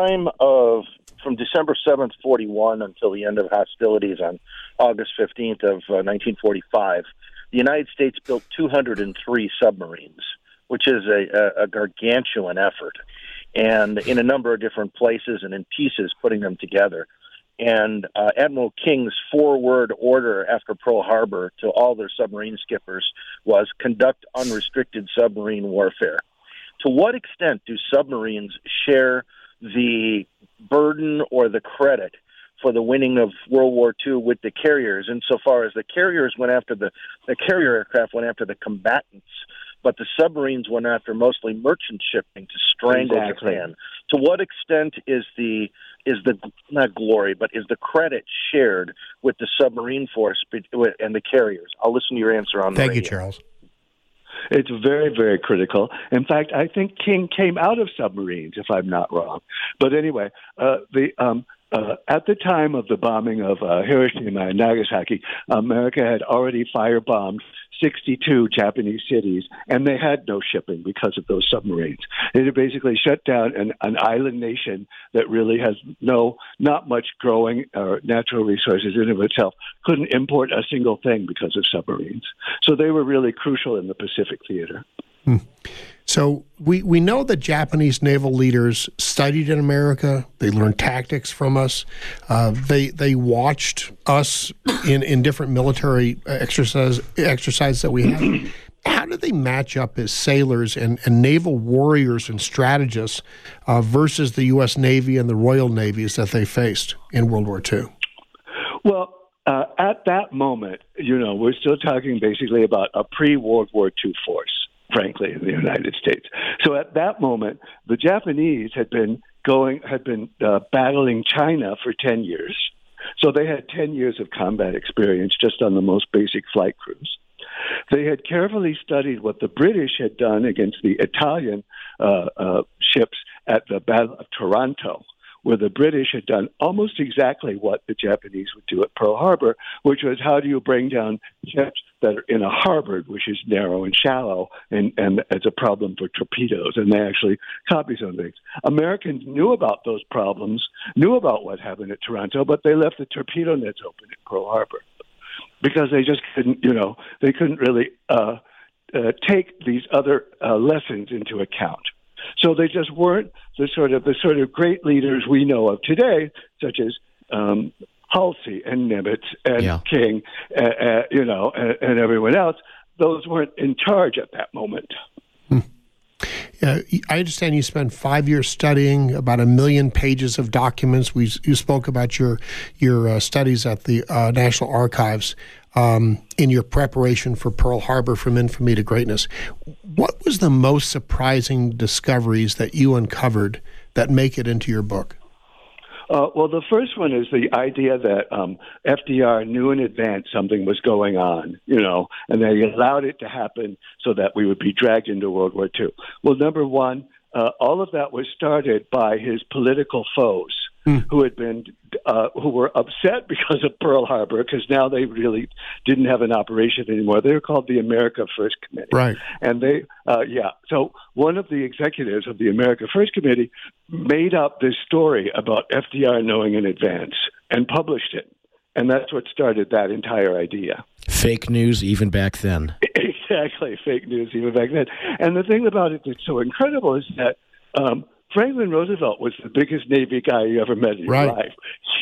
December 7th, 41 until the end of hostilities on August 15th of 1945, the United States built 203 submarines, which is a gargantuan effort, and in a number of different places and in pieces, putting them together. And Admiral King's forward order after Pearl Harbor to all their submarine skippers was conduct unrestricted submarine warfare. To what extent do submarines share the burden or the credit for the winning of World War II with the carriers, insofar as the carriers went after the carrier aircraft went after the combatants, but the submarines went after mostly merchant shipping to strangle Japan. To what extent is the not glory, but is the credit shared with the submarine force and the carriers? I'll listen to your answer on the radio. Thank you, Charles. It's very, very critical. In fact, I think King came out of submarines, if I'm not wrong. But anyway, at the time of the bombing of Hiroshima and Nagasaki, America had already firebombed 62 Japanese cities, and they had no shipping because of those submarines. It had basically shut down an island nation that really has not much growing or natural resources in of itself, couldn't import a single thing because of submarines. So they were really crucial in the Pacific theater. So we know that Japanese naval leaders studied in America. They learned tactics from us. They watched us in different military exercises that we had. How do they match up as sailors and naval warriors and strategists versus the U.S. Navy and the Royal Navies that they faced in World War II? Well, at that moment, we're still talking basically about a pre-World War II force, frankly, in the United States. So at that moment, the Japanese had been battling China for 10 years. So they had 10 years of combat experience just on the most basic flight crews. They had carefully studied what the British had done against the Italian ships at the Battle of Taranto, where the British had done almost exactly what the Japanese would do at Pearl Harbor, which was how do you bring down ships that are in a harbor, which is narrow and shallow, and as a problem for torpedoes, and they actually copied some things. Americans knew about those problems, knew about what happened at Taranto, but they left the torpedo nets open at Pearl Harbor because they just couldn't, they couldn't really take these other lessons into account. So they just weren't the sort of great leaders we know of today, such as Halsey and Nimitz and King, and everyone else. Those weren't in charge at that moment. I understand you spent 5 years studying about 1 million pages of documents. You spoke about your studies at the National Archives in your preparation for Pearl Harbor, From Infamy to Greatness. What was the most surprising discoveries that you uncovered that make it into your book? Well, the first one is the idea that FDR knew in advance something was going on, and they allowed it to happen so that we would be dragged into World War II. Well, number one, all of that was started by his political foes who were upset because of Pearl Harbor, because now they really didn't have an operation anymore. They were called the America First Committee. Right. And they, so one of the executives of the America First Committee made up this story about FDR knowing in advance and published it. And that's what started that entire idea. Fake news even back then. Exactly, fake news even back then. And the thing about it that's so incredible is that Franklin Roosevelt was the biggest Navy guy you ever met in your life.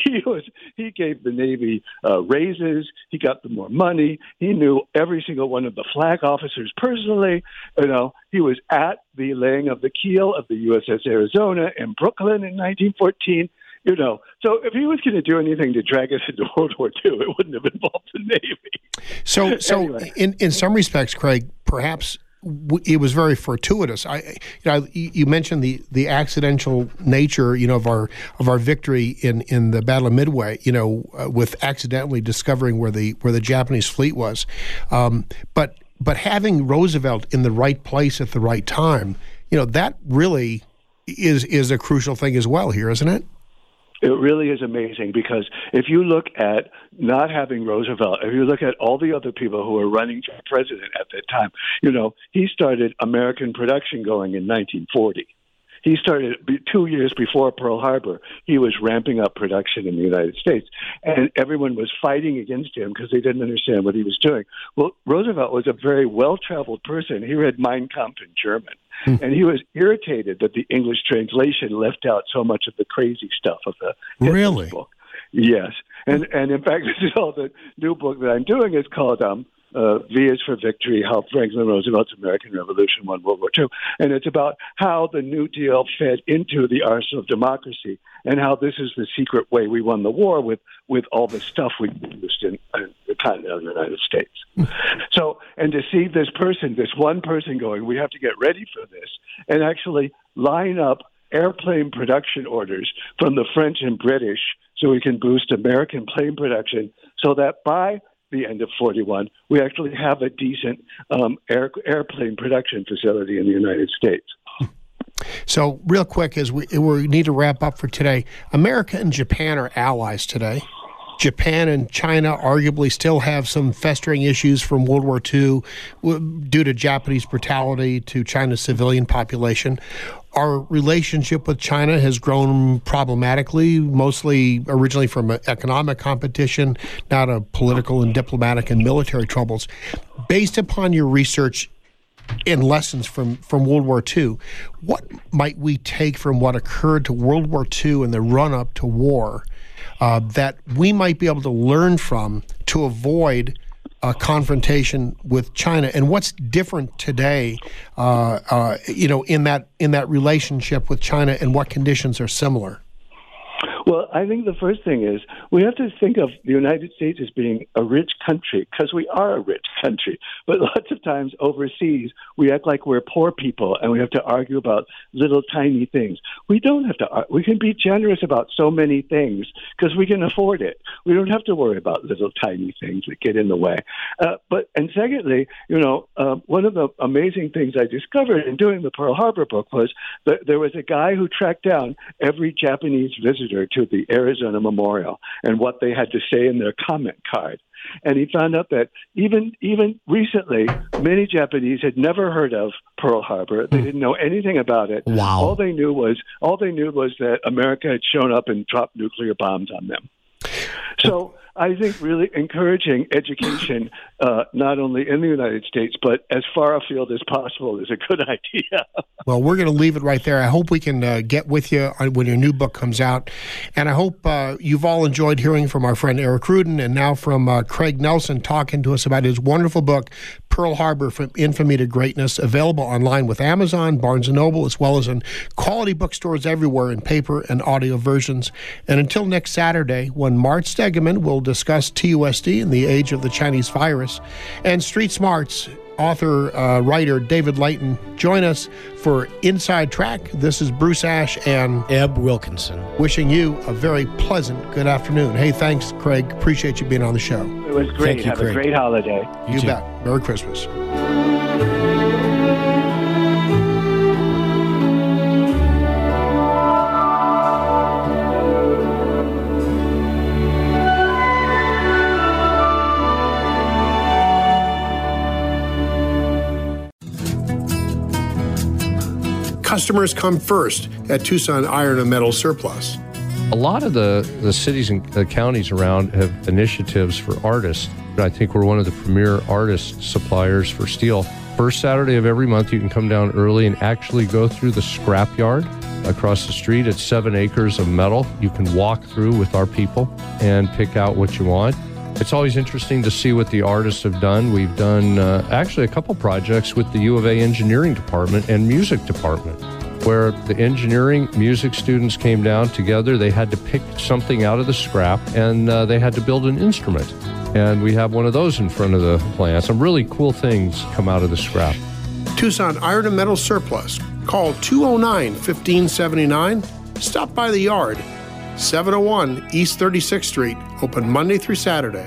He gave the Navy raises. He got them more money. He knew every single one of the flag officers personally. He was at the laying of the keel of the USS Arizona in Brooklyn in 1914. So if he was going to do anything to drag us into World War II, it wouldn't have involved the Navy. So anyway. in some respects, Craig, perhaps it was very fortuitous. You mentioned the accidental nature, of our victory in the Battle of Midway, with accidentally discovering where the Japanese fleet was, but having Roosevelt in the right place at the right time, that really is a crucial thing as well here, isn't it? It really is amazing, because if you look at not having Roosevelt, if you look at all the other people who were running for president at that time, he started American production going in 1940. He started 2 years before Pearl Harbor. He was ramping up production in the United States, and everyone was fighting against him because they didn't understand what he was doing. Well, Roosevelt was a very well-traveled person. He read Mein Kampf in German, and he was irritated that the English translation left out so much of the crazy stuff of the Hitler's book. Yes, and in fact, this is all the new book that I'm doing is called V is for Victory, How Franklin Roosevelt's American Revolution Won World War II. And it's about how the New Deal fed into the arsenal of democracy and how this is the secret way we won the war with all the stuff we used in the continental United States. So, and to see this one person going, we have to get ready for this, and actually line up airplane production orders from the French and British so we can boost American plane production so that by the end of 41, we actually have a decent airplane production facility in the United States. So real quick, as we need to wrap up for today, America and Japan are allies today. Japan and China arguably still have some festering issues from World War II due to Japanese brutality to China's civilian population. Our relationship with China has grown problematically, mostly originally from economic competition, now to political and diplomatic and military troubles. Based upon your research and lessons from World War II, what might we take from what occurred to World War II and the run-up to war that we might be able to learn from to avoid a confrontation with China, and what's different today, in that relationship with China, and what conditions are similar? Well, I think the first thing is we have to think of the United States as being a rich country, because we are a rich country. But lots of times overseas, we act like we're poor people and we have to argue about little tiny things. We don't have to. We can be generous about so many things because we can afford it. We don't have to worry about little tiny things that get in the way. And secondly, one of the amazing things I discovered in doing the Pearl Harbor book was that there was a guy who tracked down every Japanese visitor to the Arizona Memorial and what they had to say in their comment card. And he found out that even recently, many Japanese had never heard of Pearl Harbor. They didn't know anything about it. Wow. All they knew was that America had shown up and dropped nuclear bombs on them. So I think really encouraging education, not only in the United States, but as far afield as possible is a good idea. Well, we're going to leave it right there. I hope we can get with you when your new book comes out. And I hope you've all enjoyed hearing from our friend Eric Rudin and now from Craig Nelson talking to us about his wonderful book, Pearl Harbor, From Infamy to Greatness, available online with Amazon, Barnes & Noble, as well as in quality bookstores everywhere in paper and audio versions. And until next Saturday, when Mart Stegeman will discuss TUSD in the age of the Chinese virus, and Street Smarts author, writer David Layton join us for Inside Track. This is Bruce Ash and Eb Wilkinson. Wishing you a very pleasant good afternoon. Hey, thanks, Craig. Appreciate you being on the show. It was great. Thank you, Have Craig. a great holiday. You bet. Merry Christmas. Customers come first at Tucson Iron and Metal Surplus. A lot of the cities and the counties around have initiatives for artists. I think we're one of the premier artist suppliers for steel. First Saturday of every month, you can come down early and actually go through the scrap yard across the street. It's 7 acres of metal. You can walk through with our people and pick out what you want. It's always interesting to see what the artists have done. We've done actually a couple projects with the U of A engineering department and music department, where the engineering music students came down together. They had to pick something out of the scrap, and they had to build an instrument. And we have one of those in front of the plant. Some really cool things come out of the scrap. Tucson Iron and Metal Surplus. Call 209-1579. Stop by the yard. 701 East 36th Street. Open Monday through Saturday.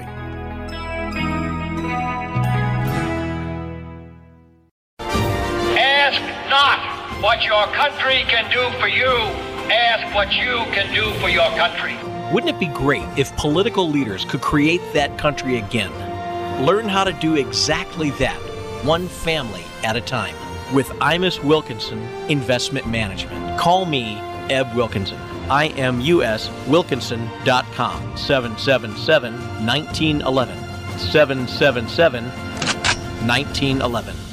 Ask not what your country can do for you. Ask what you can do for your country. Wouldn't it be great if political leaders could create that country again? Learn how to do exactly that, one family at a time, with Imus Wilkinson Investment Management. Call me, Eb Wilkinson. IMUSWilkinson.com. 777-1911. 777-1911.